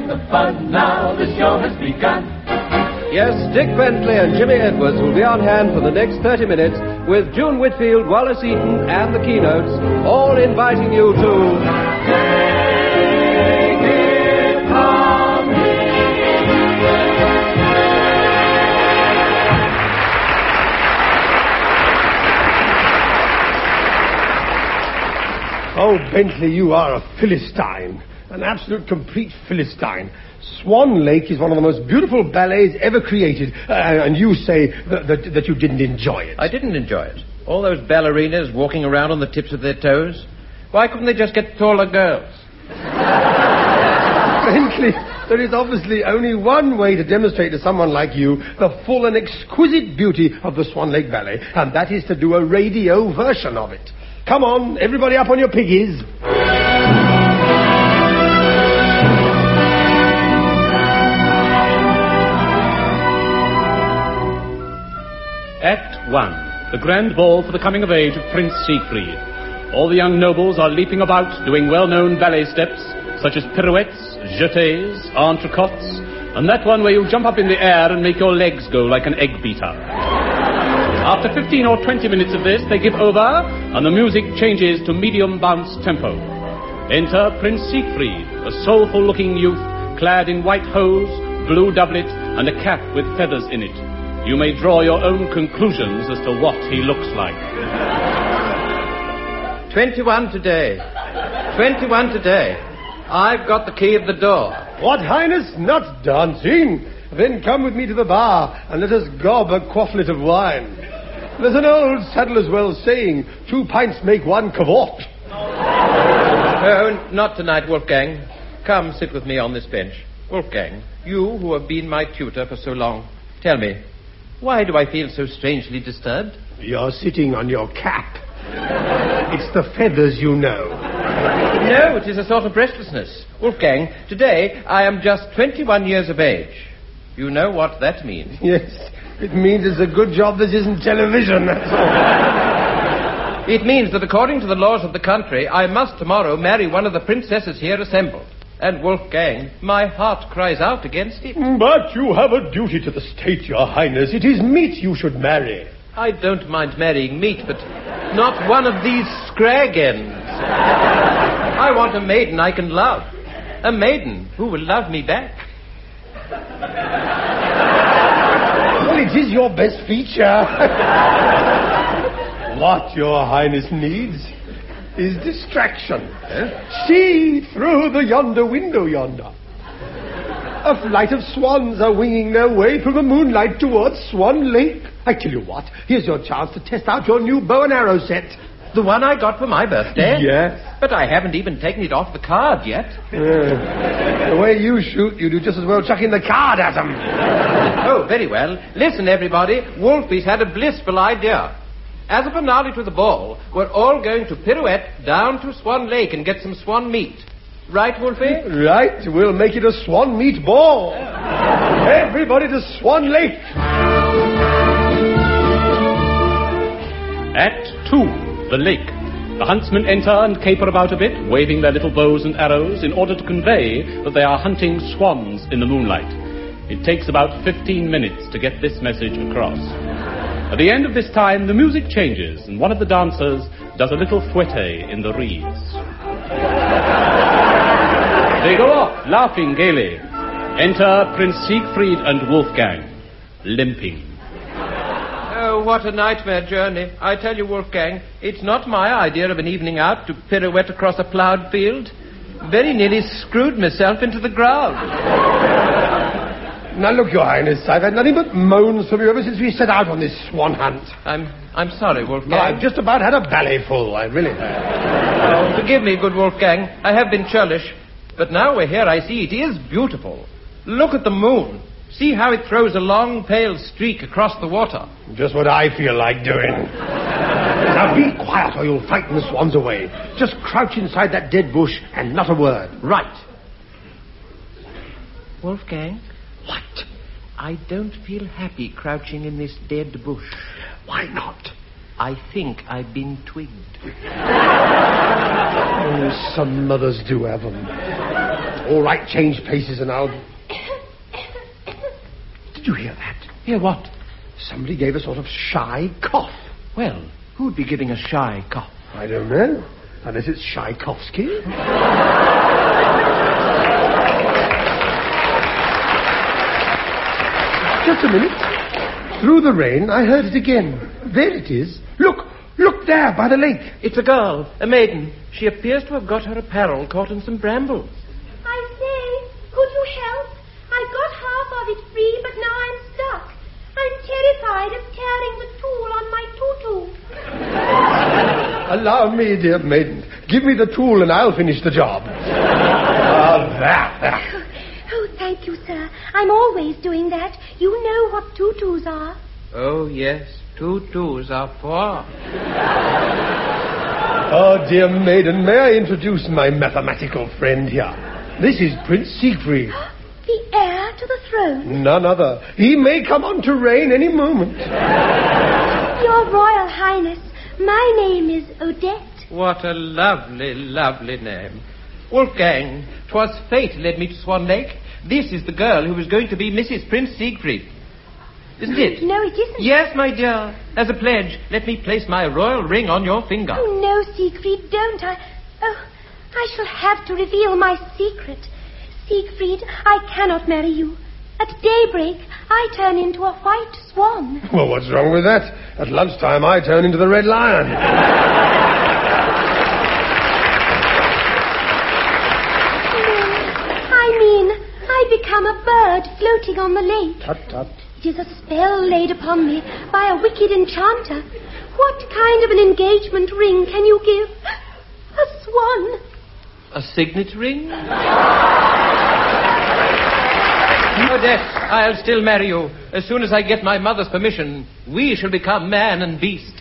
the fun now, the show has begun. Yes, Dick Bentley and Jimmy Edwards will be on hand for the next 30 minutes with June Whitfield, Wallace Eaton, and the keynotes, all inviting you to... Take it from me. Oh, Bentley, you are a Philistine. An absolute complete Philistine. Swan Lake is one of the most beautiful ballets ever created. And you say that you didn't enjoy it. I didn't enjoy it. All those ballerinas walking around on the tips of their toes. Why couldn't they just get taller girls? Bentley, there is obviously only one way to demonstrate to someone like you the full and exquisite beauty of the Swan Lake Ballet, and that is to do a radio version of it. Come on, everybody up on your piggies. Act 1. The grand ball for the coming of age of Prince Siegfried. All the young nobles are leaping about, doing well-known ballet steps, such as pirouettes, jetés, entrecotes, and that one where you jump up in the air and make your legs go like an egg beater. After 15 or 20 minutes of this, they give over, and the music changes to medium bounce tempo. Enter Prince Siegfried, a soulful-looking youth, clad in white hose, blue doublet, and a cap with feathers in it. You may draw your own conclusions as to what he looks like. 21 today. 21 today. I've got the key of the door. What, Highness? Not dancing? Then come with me to the bar and let us gob a quafflet of wine. There's an old saddler's well saying, 2 pints make 1 cavort. Oh, not tonight, Wolfgang. Come, sit with me on this bench. Wolfgang, you who have been my tutor for so long, tell me, why do I feel so strangely disturbed? You're sitting on your cap. It's the feathers, you know. No, it is a sort of restlessness. Wolfgang, today I am just 21 years of age. You know what that means? Yes, it means it's a good job this isn't television, that's all. It means that according to the laws of the country, I must tomorrow marry one of the princesses here assembled. And Wolfgang, my heart cries out against it. But you have a duty to the state, Your Highness. It is meet you should marry. I don't mind marrying meat, but not one of these scrag-ends. I want a maiden I can love. A maiden who will love me back. Well, it is your best feature. What Your Highness needs is distraction. See through the yonder window yonder. A flight of swans are winging their way through the moonlight towards Swan Lake. I tell you what, here's your chance to test out your new bow and arrow set. The one I got for my birthday? Yes. But I haven't even taken it off the card yet. The way you shoot, you do just as well chucking the card at them. Oh, very well. Listen, everybody. Wolfie's had a blissful idea. As a finale to the ball, we're all going to pirouette down to Swan Lake and get some swan meat. Right, Wolfie? Right. We'll make it a swan meat ball. Everybody to Swan Lake. Act 2. The lake. The huntsmen enter and caper about a bit, waving their little bows and arrows in order to convey that they are hunting swans in the moonlight. It takes about 15 minutes to get this message across. At the end of this time, the music changes, and one of the dancers does a little fouette in the reeds. They go off, laughing gaily. Enter Prince Siegfried and Wolfgang, limping. Oh, what a nightmare journey. I tell you, Wolfgang, it's not my idea of an evening out to pirouette across a ploughed field. Very nearly screwed myself into the ground. Now, look, Your Highness, I've had nothing but moans from you ever since we set out on this swan hunt. I'm sorry, Wolfgang. No, I've just about had a ballet full, I really have. Oh, forgive me, good Wolfgang. I have been churlish. But now we're here, I see it is beautiful. Look at the moon. See how it throws a long, pale streak across the water. Just what I feel like doing. Now, be quiet or you'll frighten the swans away. Just crouch inside that dead bush and not a word. Right. Wolfgang? What? I don't feel happy crouching in this dead bush. Why not? I think I've been twigged. Oh, some mothers do have them. All right, change places and I'll... Did you hear that? Hear what? Somebody gave a sort of shy cough. Well, who'd be giving a shy cough? I don't know. Unless it's Tchaikovsky. Just a minute. Through the rain, I heard it again. There it is. Look there, by the lake. It's a girl, a maiden. She appears to have got her apparel caught in some brambles. I say, could you help? I got half of it free, but now I'm stuck. I'm terrified of tearing the tool on my tutu. Allow me, dear maiden. Give me the tool and I'll finish the job. There. Oh, thank you, sir. I'm always doing that. You know what tutus are. Oh, yes. Tutus are for. Oh, dear maiden, may I introduce my mathematical friend here? This is Prince Siegfried. The heir to the throne? None other. He may come on to reign any moment. Your Royal Highness, my name is Odette. What a lovely, lovely name. Wolfgang, 'twas fate led me to Swan Lake. This is the girl who is going to be Mrs. Prince Siegfried. Isn't it? No, it isn't. Yes, my dear. As a pledge, let me place my royal ring on your finger. Oh, no, Siegfried, don't. I shall have to reveal my secret. Siegfried, I cannot marry you. At daybreak, I turn into a white swan. Well, what's wrong with that? At lunchtime, I turn into the Red Lion. I become a bird floating on the lake. Tut, tut. It is a spell laid upon me by a wicked enchanter. What kind of an engagement ring can you give? A swan. A signet ring? Odette, I'll still marry you. As soon as I get my mother's permission, we shall become man and beast.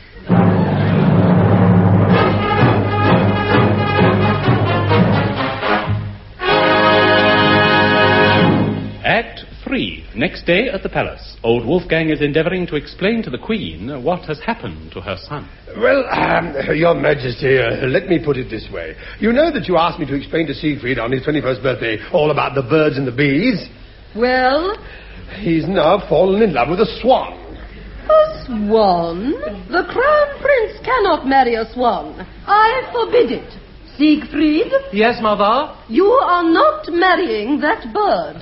Act 3. Next day at the palace. Old Wolfgang is endeavouring to explain to the Queen what has happened to her son. Well, Your Majesty, let me put it this way. You know that you asked me to explain to Siegfried on his 21st birthday all about the birds and the bees. Well? He's now fallen in love with a swan. A swan? The Crown Prince cannot marry a swan. I forbid it. Siegfried? Yes, Mother? You are not marrying that bird.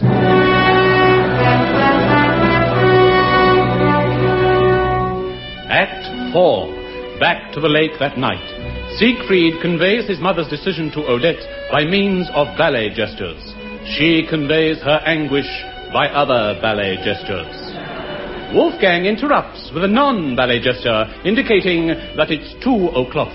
Act 4. Back to the lake that night. Siegfried conveys his mother's decision to Odette by means of ballet gestures. She conveys her anguish by other ballet gestures. Wolfgang interrupts with a non-ballet gesture indicating that it's 2 o'clock.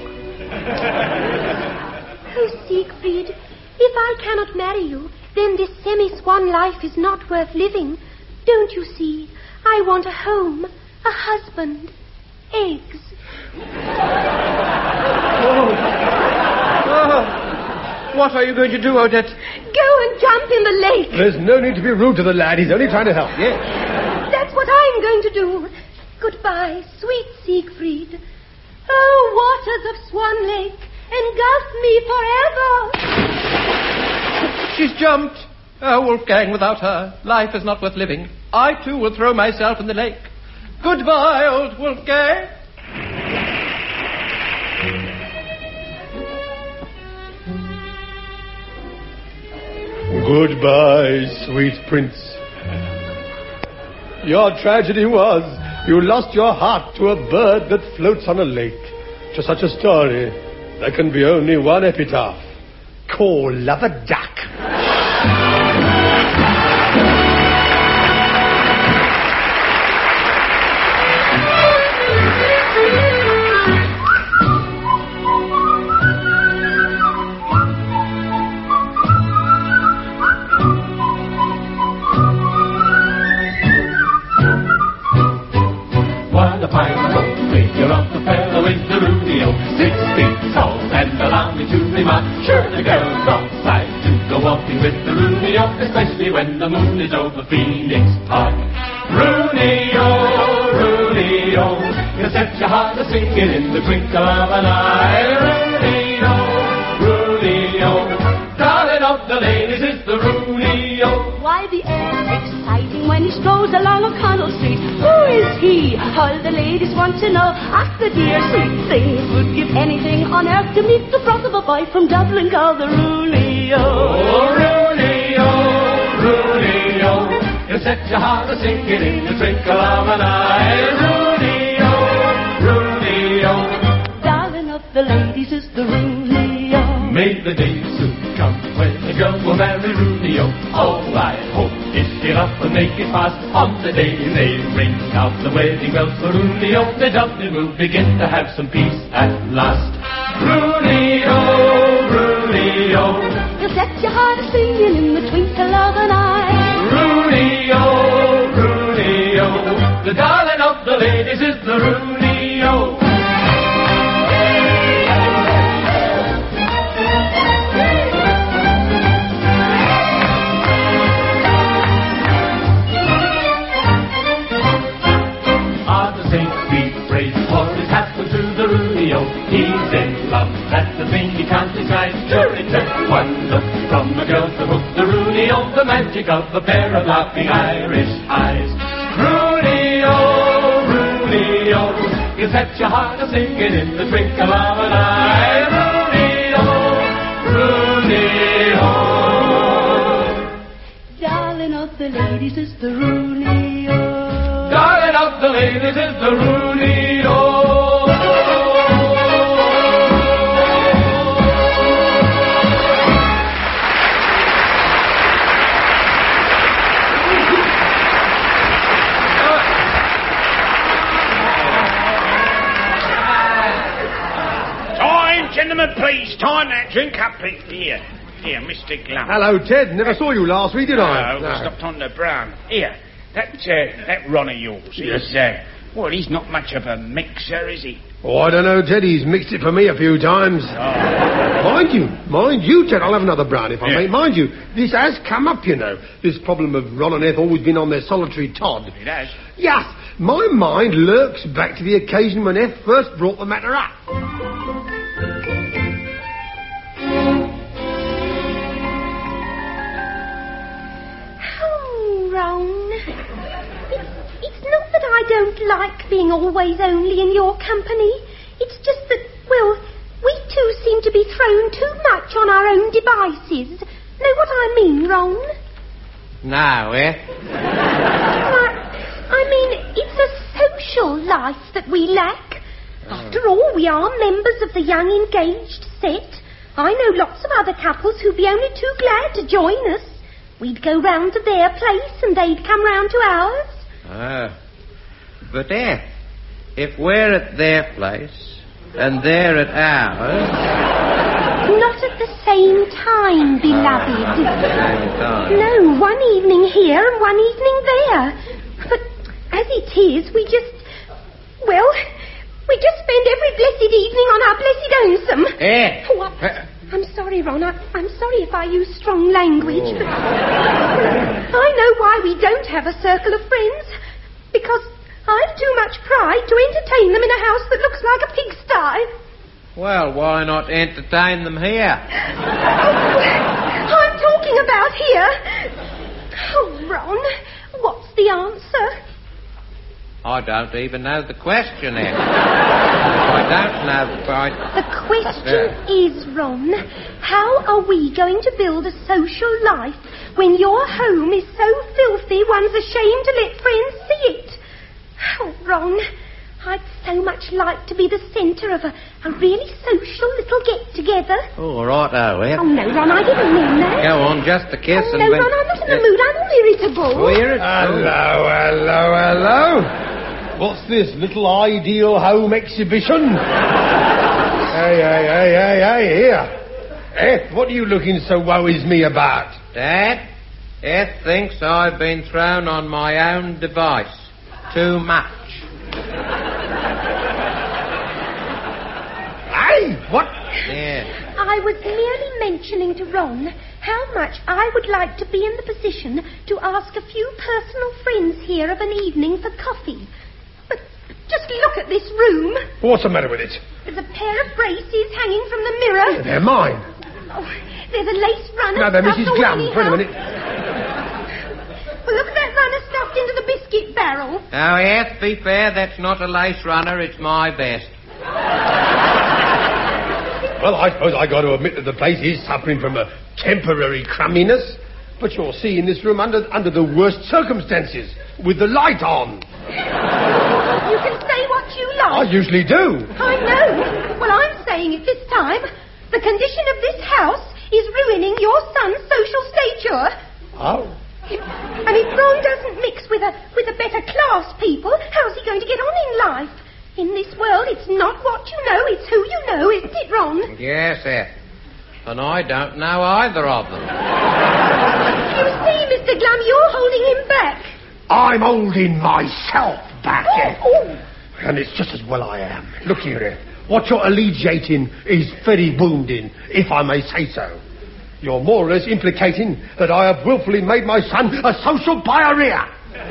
Oh, Siegfried, if I cannot marry you, then this semi-swan life is not worth living. Don't you see? I want a home, a husband, eggs. What are you going to do, Odette? Go and jump in the lake. There's no need to be rude to the lad. He's only trying to help. Yes. That's what I'm going to do. Goodbye, sweet Siegfried. Oh, waters of Swan Lake, engulf me forever. She's jumped. Oh, Wolfgang, without her, life is not worth living. I, too, will throw myself in the lake. Goodbye, old Wolfgang. Goodbye, sweet prince. Your tragedy was you lost your heart to a bird that floats on a lake. To such a story, there can be only one epitaph. Call love a duck. Sure, the girls all decide to go walking with the Rooney-O, especially when the moon is over Phoenix Park. Rooney-O, Rooney-O, you'll set your heart a singing in the twinkle of an eye. Rooney-O, Rooney-O, darling of the ladies is the Rooney-O. Why, the air's exciting when he strolls along O'Connell Street. Who is he? All the ladies want to know. Ask the dear sweet things. Would give anything on earth to meet the broth of a boy from Dublin called the Rooney-O. Oh, Rooney-O, Rooney-O, he'll set your heart a singing in the twinkle of an eye. Rooney-O, Rooney-O, Darling of the ladies is the Rooney-O. may the day soon come when the girl will marry Rooney-O. Oh, I hope if you're up and make it fast on the day they ring out the wedding bells for Rooney-O, the Dublin will begin to have some peace at last. Rooney-O, Rooney-O, You'll set your heart a singing in the twinkle of an eye. Rooney-O, Rooney-O, the darling of the ladies is the Rooney-O. He's in love, that's the thing he can't decide. Sure, it took one look from a girl to hook the Rooney-O, the magic of a pair of laughing Irish eyes. Rooney-O, Rooney-O, you set your heart a singing in the twinkle of an eye. Rooney-O, Rooney-O, Darling of the ladies is the Rooney-O. darling of the ladies is the Rooney-O. Gentlemen, please, time that drink up here. Here, Mr. Glum. Hello, Ted. Never saw you last week, did I? No, stopped on the brown. Here, that Ron of yours. Yes. Well, he's not much of a mixer, is he? Oh, I don't know, Ted. He's mixed it for me a few times. Mind you, Ted, I'll have another brown if I may. Mind you, this has come up, you know. This problem of Ron and Eth always been on their solitary Todd. It has. Yes, my mind lurks back to the occasion when Eth first brought the matter up. It's not that I don't like being always only in your company. It's just that, well, we two seem to be thrown too much on our own devices. Know what I mean, Ron? No, eh? I mean, it's a social life that we lack. After all, we are members of the young engaged set. I know lots of other couples who'd be only too glad to join us. We'd go round to their place and they'd come round to ours. But if we're at their place and they're at ours... Not at the same time, beloved. Not at the same time. No, one evening here and one evening there. But as it is, we just spend every blessed evening on our blessed lonesome. I'm sorry, Ron. I'm sorry if I use strong language, but I know why we don't have a circle of friends. Because I've too much pride to entertain them in a house that looks like a pigsty. Well, why not entertain them here? I'm talking about here. Oh, Ron, what's the answer? I don't even know the question, Ed. I don't know quite... The question is, Ron, how are we going to build a social life when your home is so filthy one's ashamed to let friends see it? Oh, Ron, I'd so much like to be the centre of a really social little get-together. Oh, righto, Ed. Oh, no, Ron, I didn't mean that. Go on, just a kiss Oh, and... no, Ron, I'm not in the mood. I'm all irritable. Oh, Hello. What's this, little ideal home exhibition? Hey, here. Eth, what are you looking so woe-is me about? Dad, Eth thinks I've been thrown on my own device too much. Hey, what? Yeah. I was merely mentioning to Ron how much I would like to be in the position to ask a few personal friends here of an evening for coffee. But just look at this room. What's the matter with it? There's a pair of braces hanging from the mirror. They're mine. Oh, there's a lace runner. Now then, Mrs. Glum, anyhow. wait a minute. Well, look at that runner stuffed into the biscuit barrel. Oh, yes, to be fair, that's not a lace runner, it's my best. Well, I suppose I got to admit that the place is suffering from a temporary crumminess. But you'll see in this room under the worst circumstances, with the light on. You can say what you like. I usually do. I know. Well, I'm saying it this time. The condition of this house is ruining your son's social stature. Oh. And if Ron doesn't mix with a better class people, how's he going to get on in life? In this world, it's not what you know, it's who you know, isn't it, Ron? Yes, Eth. And I don't know either of them. You see, Mr. Glum, you're holding him back. I'm holding myself back, Eth. Oh. And it's just as well I am. Look here, Eth. What you're alleviating is very wounding, if I may say so. You're more or less implicating that I have willfully made my son a social pariah.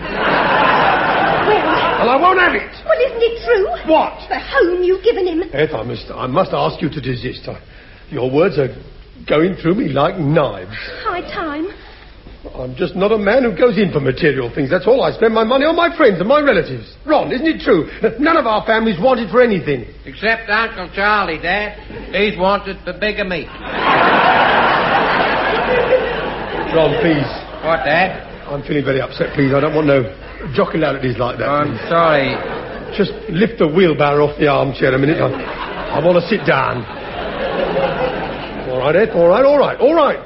Well, And I won't have it. well, isn't it true? What? The home you've given him. Eth, I must ask you to desist. Your words are going through me like knives. High time. I'm just not a man who goes in for material things. That's all. I spend my money on my friends and my relatives. Ron, isn't it true? None of our families wanted for anything. Except Uncle Charlie, Dad. He's wanted for bigamy. Ron, please. What, Dad? I'm feeling very upset, please. I don't want no jockularities like that. I'm please. sorry. Just lift the wheelbarrow off the armchair a minute. I want to sit down. All right, Ed. All right.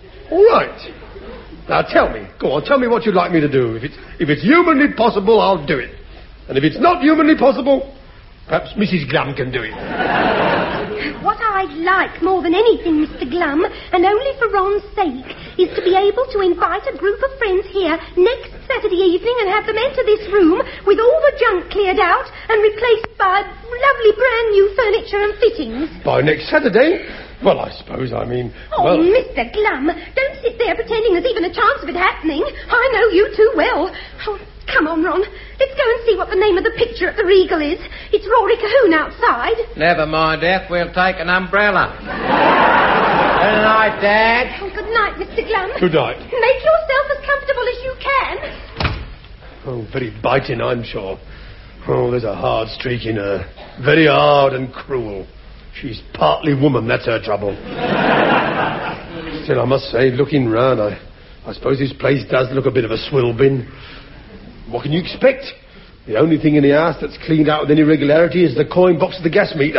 Now tell me. Go on, tell me what you'd like me to do. If it's humanly possible, I'll do it. And if it's not humanly possible, perhaps Mrs. Glum can do it. What I'd like more than anything, Mr. Glum, and only for Ron's sake, is to be able to invite a group of friends here next Saturday evening and have them enter this room with all the junk cleared out and replaced by lovely brand new furniture and fittings. By next Saturday? Well, I suppose, Oh, well... Mr. Glum, don't sit there pretending there's even a chance of it happening. I know you too well. Oh, come on, Ron. Let's go and see what the name of the picture at the Regal is. It's Rory Cahoon outside. Never mind, Eth. We'll take an umbrella. Good night, Dad. Oh, good night, Mr. Glum. Good night. Make yourself as comfortable as you can. Oh, very biting, I'm sure. Oh, there's a hard streak in her. Very hard and cruel. She's partly woman, that's her trouble. Still, I must say, looking round, I suppose this place does look a bit of a swill bin. What can you expect? The only thing in the house that's cleaned out with any regularity is the coin box of the gas meter.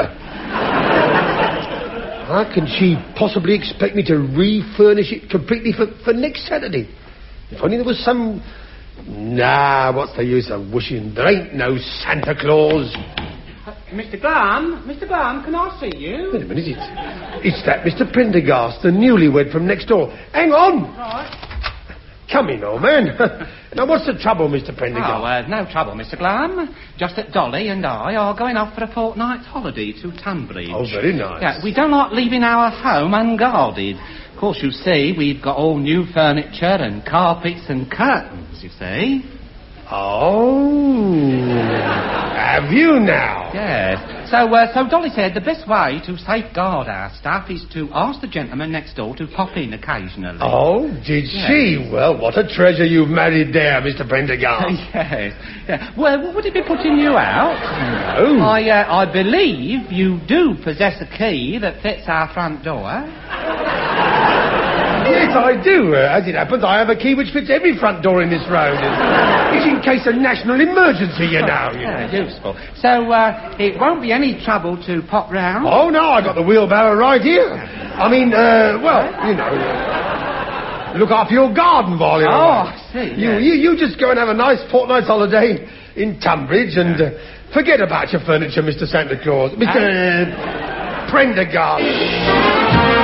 How can she possibly expect me to refurnish it completely for next Saturday? If only there was some... Nah, what's the use of wishing? There ain't no Santa Claus. Mr. Glum, can I see you? Wait a minute, it's that Mr. Prendergast, the newlywed from next door. Hang on! Right. Come in, old man. Now, what's the trouble, Mr. Prendergast? No trouble, Mr. Glum. Just that Dolly and I are going off for a fortnight's holiday to Tunbridge. Oh, very nice. Yeah, we don't like leaving our home unguarded. Of course, you see, we've got all new furniture and carpets and curtains, you see. Oh, have you now? Yes. So Dolly said the best way to safeguard our stuff is to ask the gentleman next door to pop in occasionally. Oh, did she? Well, what a treasure you've married there, Mr. Prendergast. Yes. Yeah. Well, would it be putting you out? No. I believe you do possess a key that fits our front door. Yes, I do. As it happens, I have a key which fits every front door in this road. It's in case of national emergency, you know. Yeah, useful. So, it won't be any trouble to pop round? Oh, no, I got the wheelbarrow right here. I mean, look after your garden while you're away. I see. You just go and have a nice fortnight's holiday in Tunbridge and forget about your furniture, Mr. Santa Claus. Mr. Prendergast.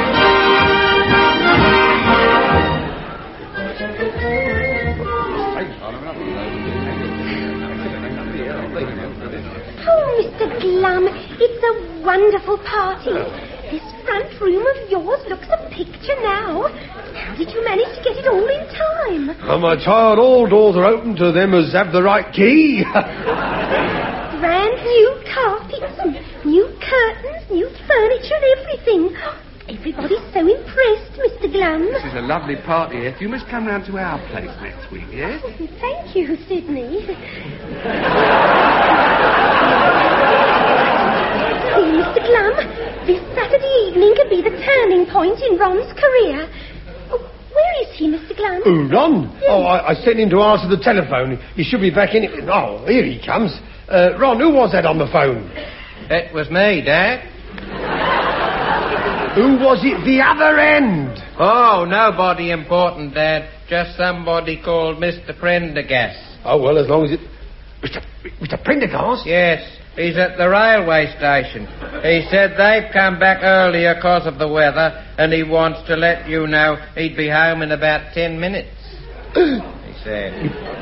Oh, Mr. Glum, it's a wonderful party. This front room of yours looks a picture now. How did you manage to get it all in time? Oh, my child, all doors are open to them as have the right key. Brand new carpets, and new curtains, new furniture and everything. Everybody's so impressed, Mr. Glum. This is a lovely party, Eth. You must come round to our place next week, yes? Thank you, Sidney. See, Mr. Glum, this Saturday evening could be the turning point in Ron's career. Oh, where is he, Mr. Glum? Oh, Ron? Yes. Oh, I sent him to answer the telephone. He should be back in... Oh, here he comes. Ron, who was that on the phone? It was me, Dad. Who was it the other end? Oh, nobody important, Dad. Just somebody called Mr. Prendergast. Oh, well, as long as it... Mr. Prendergast? Yes, he's at the railway station. He said they've come back earlier because of the weather, and he wants to let you know he'd be home in about 10 minutes. He said.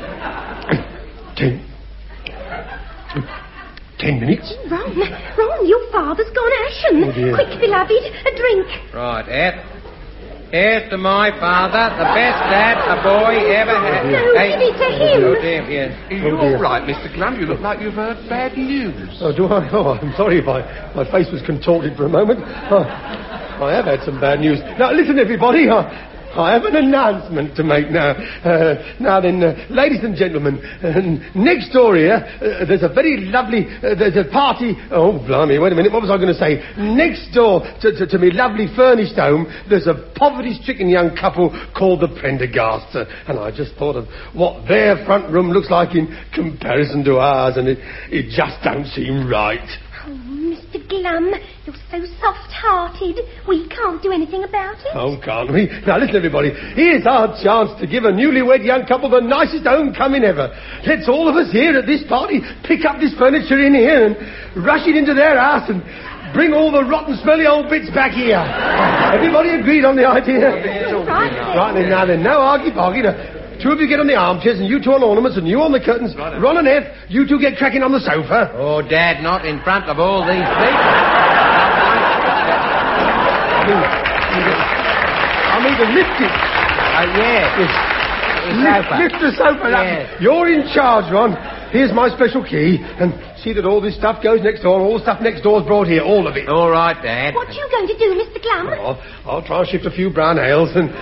10 minutes? Ron, your father's gone ashen. Oh, dear. Quick, beloved, a drink. Right, Ed. Here's to my father, the best dad a boy ever had. No, give it to him. Oh, dear, yes. Are you all right, Mr. Glum? You look like you've heard bad news. Oh, do I? Oh, I'm sorry if my face was contorted for a moment. Oh, I have had some bad news. Now, listen, everybody. I have an announcement to make now. Now then, ladies and gentlemen, next door here, there's a very lovely, there's a party. Oh, blimey, wait a minute, what was I going to say? Next door to me lovely furnished home, there's a poverty-stricken young couple called the Prendergasts. And I just thought of what their front room looks like in comparison to ours, and it just don't seem right. Oh, Mr. Glum, you're so soft-hearted. We can't do anything about it. Oh, can't we? Now, listen, everybody. Here's our chance to give a newlywed young couple the nicest homecoming ever. Let's all of us here at this party pick up this furniture in here and rush it into their house and bring all the rotten, smelly old bits back here. Everybody agreed on the idea? Right, now then, no argy-bargy. Two of you get on the armchairs, and you two on ornaments, and you on the curtains. Right. Ron and Eth, you two get cracking on the sofa. Oh, Dad, not in front of all these people. I mean to lift it. Yes. Lift the sofa. Yes. You're in charge, Ron. Here's my special key, and see that all this stuff goes next door, and all the stuff next door's brought here, all of it. All right, Dad. What you going to do, Mr. Glum? Oh, I'll try and shift a few brown ales, and...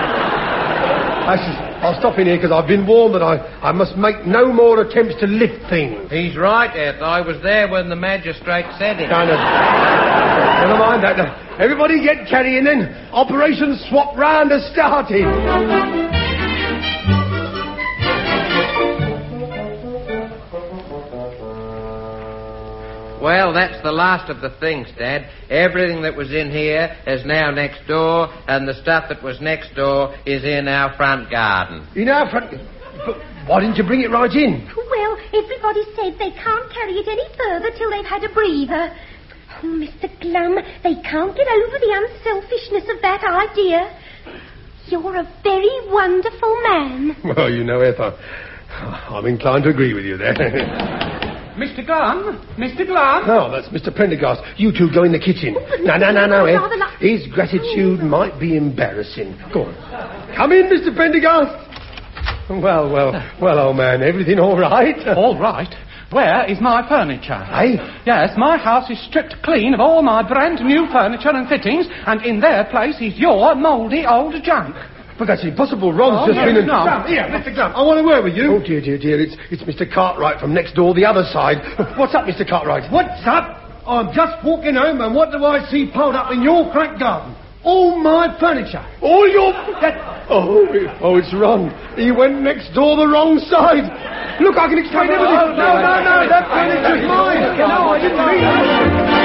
I'll stop in here because I've been warned that I must make no more attempts to lift things. He's right, Ed. I was there when the magistrate said it. Never mind that. Everybody get carrying then. Operation Swap Round has started. Well, that's the last of the things, Dad. Everything that was in here is now next door, and the stuff that was next door is in our front garden. In our front... But why didn't you bring it right in? Well, everybody said they can't carry it any further till they've had a breather. Oh, Mr. Glum, they can't get over the unselfishness of that idea. You're a very wonderful man. Well, you know, Eth, I'm inclined to agree with you there. Mr. Glum? Mr. Glum? Oh, that's Mr. Prendergast. You two go in the kitchen. No, Ed. His gratitude might be embarrassing. Go on. Come in, Mr. Prendergast. Well, old man, everything all right? All right? Where is my furniture? Eh? Yes, my house is stripped clean of all my brand new furniture and fittings, and in their place is your mouldy old junk. But that's impossible. Ron's just been... Here, Mr. Glum, I want a word with you. Oh, dear. It's Mr. Cartwright from next door, the other side. What's up, Mr. Cartwright? What's up? I'm just walking home, and what do I see piled up in your front garden? All my furniture. All your... Oh, it's Ron. He went next door the wrong side. Look, I can explain everything. No, that furniture's mine. No, I didn't mean it.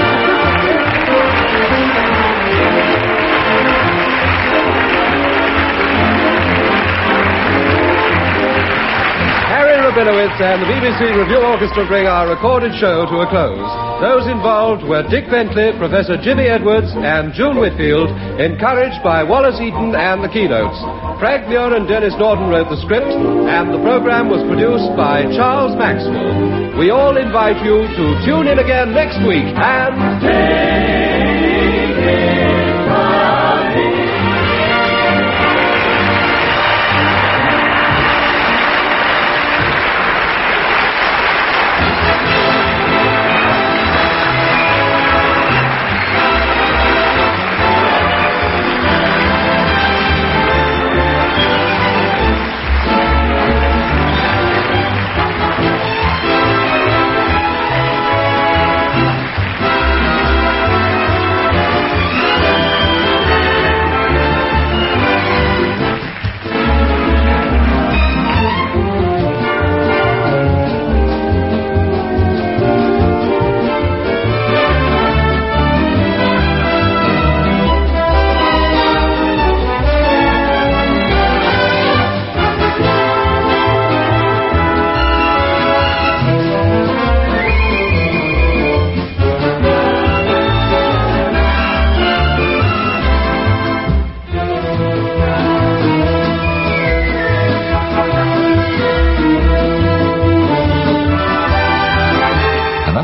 Harry Rabinowitz and the BBC Review Orchestra bring our recorded show to a close. Those involved were Dick Bentley, Professor Jimmy Edwards, and June Whitfield, encouraged by Wallace Eaton and the keynotes. Frank Muir and Dennis Norton wrote the script, and the program was produced by Charles Maxwell. We all invite you to tune in again next week and...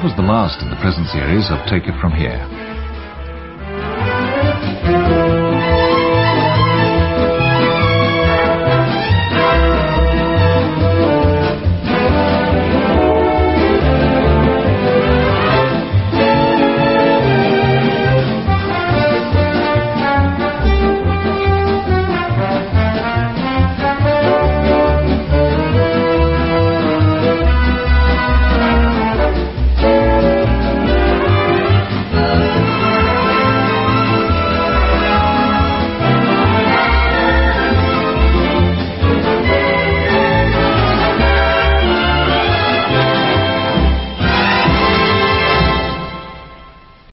was the last in the present series of Take It From Here.